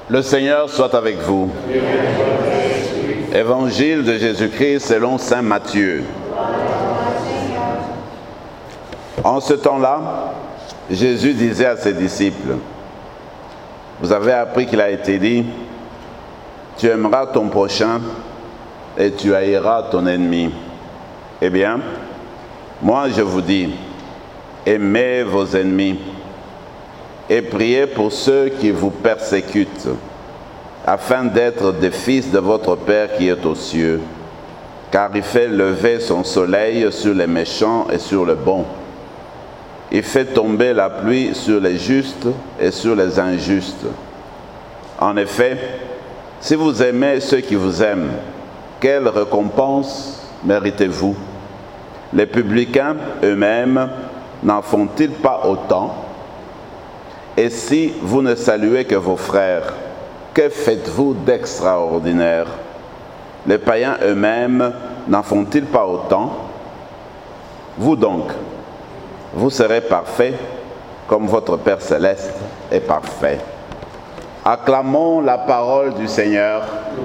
Le Seigneur soit avec vous. Évangile de Jésus-Christ selon saint Matthieu. En ce temps-là, Jésus disait à ses disciples, « Vous avez appris qu'il a été dit, tu aimeras ton prochain et tu haïras ton ennemi. Eh bien, moi je vous dis, aimez vos ennemis et priez pour ceux qui vous persécutent, afin d'être des fils de votre Père qui est aux cieux, car il fait lever son soleil sur les méchants et sur les bons. Il fait tomber la pluie sur les justes et sur les injustes. En effet, si vous aimez ceux qui vous aiment, quelle récompense méritez-vous? Les publicains eux-mêmes n'en font-ils pas autant? Et si vous ne saluez que vos frères, que faites-vous d'extraordinaire? Les païens eux-mêmes n'en font-ils pas autant? Vous donc, vous serez parfaits comme votre Père céleste est parfait. Acclamons la parole du Seigneur.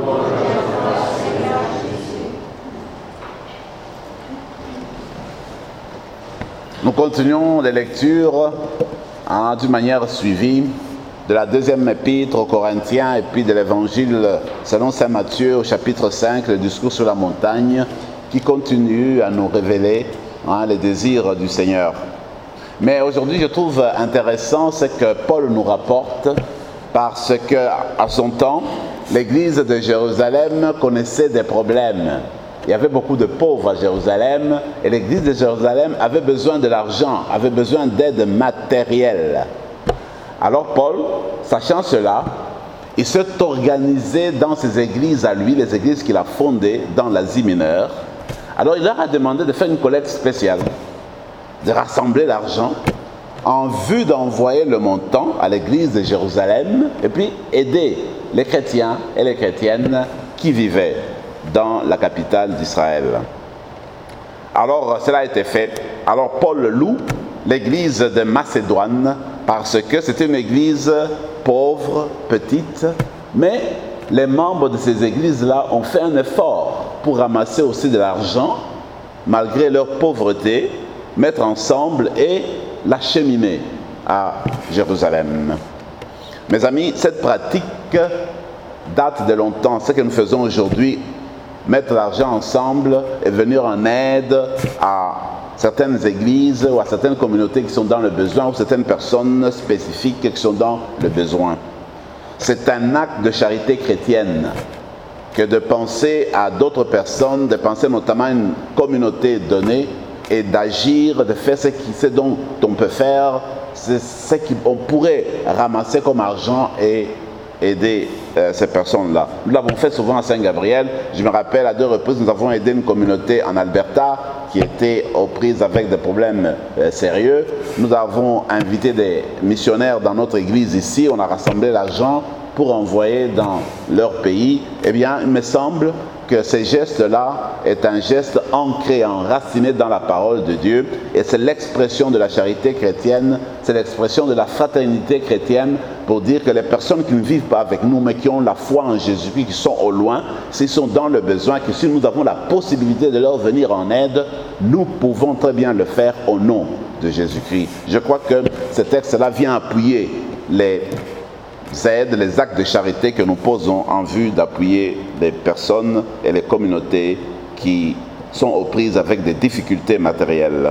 Nous continuons les lectures d'une manière suivie de la deuxième épître aux Corinthiens et puis de l'évangile selon saint Matthieu au chapitre 5, le discours sur la montagne, qui continue à nous révéler les désirs du Seigneur. Mais aujourd'hui, je trouve intéressant ce que Paul nous rapporte, parce qu'à son temps, l'église de Jérusalem connaissait des problèmes. Il y avait beaucoup de pauvres à Jérusalem et l'église de Jérusalem avait besoin de l'argent, avait besoin d'aide matérielle. Alors Paul, sachant cela, il s'est organisé dans ses églises à lui, les églises qu'il a fondées dans l'Asie mineure. Alors il leur a demandé de faire une collecte spéciale, de rassembler l'argent en vue d'envoyer le montant à l'église de Jérusalem et puis aider les chrétiens et les chrétiennes qui vivaient dans la capitale d'Israël. Alors cela a été fait. Alors Paul loue l'église de Macédoine parce que c'était une église pauvre, petite, mais les membres de ces églises-là ont fait un effort pour ramasser aussi de l'argent, malgré leur pauvreté, mettre ensemble et l'acheminer à Jérusalem. Mes amis, cette pratique date de longtemps. Ce que nous faisons aujourd'hui, mettre l'argent ensemble et venir en aide à certaines églises ou à certaines communautés qui sont dans le besoin ou certaines personnes spécifiques qui sont dans le besoin. C'est un acte de charité chrétienne que de penser à d'autres personnes, de penser notamment à une communauté donnée et d'agir, de faire ce dont on peut faire, ce qu'on pourrait ramasser comme argent et aider ces personnes-là. Nous l'avons fait souvent à Saint-Gabriel. Je me rappelle, à 2 reprises, nous avons aidé une communauté en Alberta qui était aux prises avec des problèmes sérieux. Nous avons invité des missionnaires dans notre église ici. On a rassemblé l'argent pour envoyer dans leur pays. Eh bien, il me semble que ce geste-là est un geste ancré, enraciné dans la parole de Dieu. Et c'est l'expression de la charité chrétienne, c'est l'expression de la fraternité chrétienne pour dire que les personnes qui ne vivent pas avec nous, mais qui ont la foi en Jésus-Christ, qui sont au loin, s'ils sont dans le besoin, que si nous avons la possibilité de leur venir en aide, nous pouvons très bien le faire au nom de Jésus-Christ. Je crois que ce texte-là vient appuyer les aides, les actes de charité que nous posons en vue d'appuyer les personnes et les communautés qui sont aux prises avec des difficultés matérielles.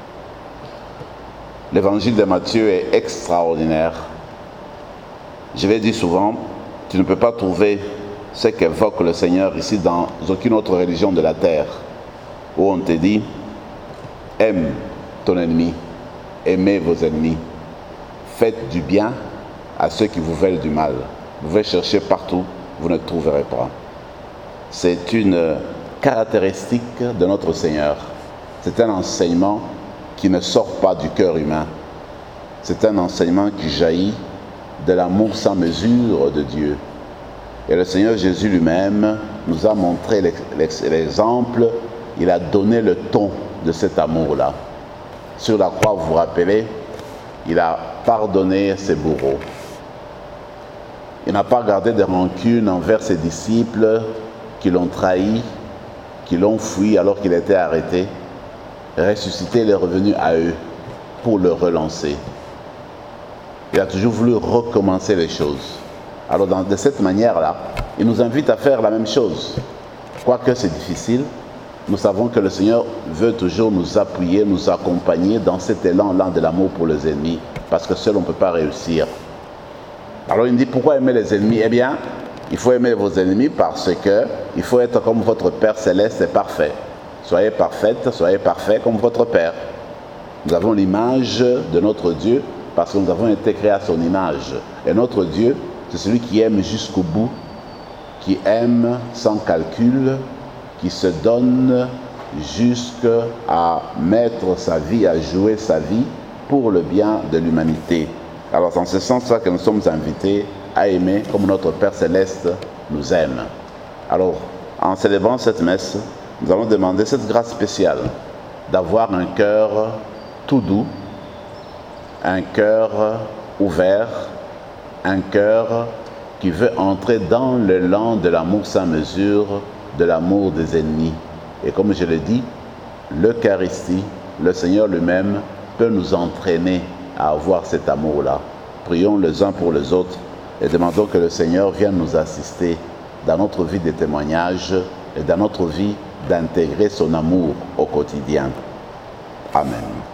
L'évangile de Matthieu est extraordinaire. Je l'ai dit souvent, tu ne peux pas trouver ce qu'évoque le Seigneur ici dans aucune autre religion de la terre, où on te dit, aime ton ennemi, aimez vos ennemis, faites du bien à ceux qui vous veulent du mal. Vous pouvez chercher partout, vous ne trouverez pas. C'est une caractéristique de notre Seigneur. C'est un enseignement qui ne sort pas du cœur humain. C'est un enseignement qui jaillit de l'amour sans mesure de Dieu. Et le Seigneur Jésus lui-même nous a montré l'exemple. Il a donné le ton de cet amour-là. Sur la croix, vous vous rappelez, il a pardonné ses bourreaux. Il n'a pas gardé de rancune envers ses disciples qui l'ont trahi, qui l'ont fui alors qu'il était arrêté. Ressuscité, il est revenu à eux pour le relancer. Il a toujours voulu recommencer les choses. Alors de cette manière-là, il nous invite à faire la même chose. Quoique c'est difficile, nous savons que le Seigneur veut toujours nous appuyer, nous accompagner dans cet élan-là de l'amour pour les ennemis, parce que seul on ne peut pas réussir. Alors il dit, pourquoi aimer les ennemis? Eh bien, il faut aimer vos ennemis parce que il faut être comme votre Père Céleste est parfait. Soyez parfaite, soyez parfait comme votre Père. Nous avons l'image de notre Dieu parce que nous avons été créés à son image. Et notre Dieu, c'est celui qui aime jusqu'au bout, qui aime sans calcul, qui se donne jusqu'à mettre sa vie, à jouer sa vie pour le bien de l'humanité. Alors, c'est en ce sens-là que nous sommes invités à aimer comme notre Père Céleste nous aime. Alors, en célébrant cette messe, nous allons demander cette grâce spéciale d'avoir un cœur tout doux, un cœur ouvert, un cœur qui veut entrer dans l'élan de l'amour sans mesure, de l'amour des ennemis. Et comme je l'ai dit, l'Eucharistie, le Seigneur lui-même, peut nous entraîner à avoir cet amour-là. Prions les uns pour les autres et demandons que le Seigneur vienne nous assister dans notre vie de témoignage et dans notre vie d'intégrer son amour au quotidien. Amen.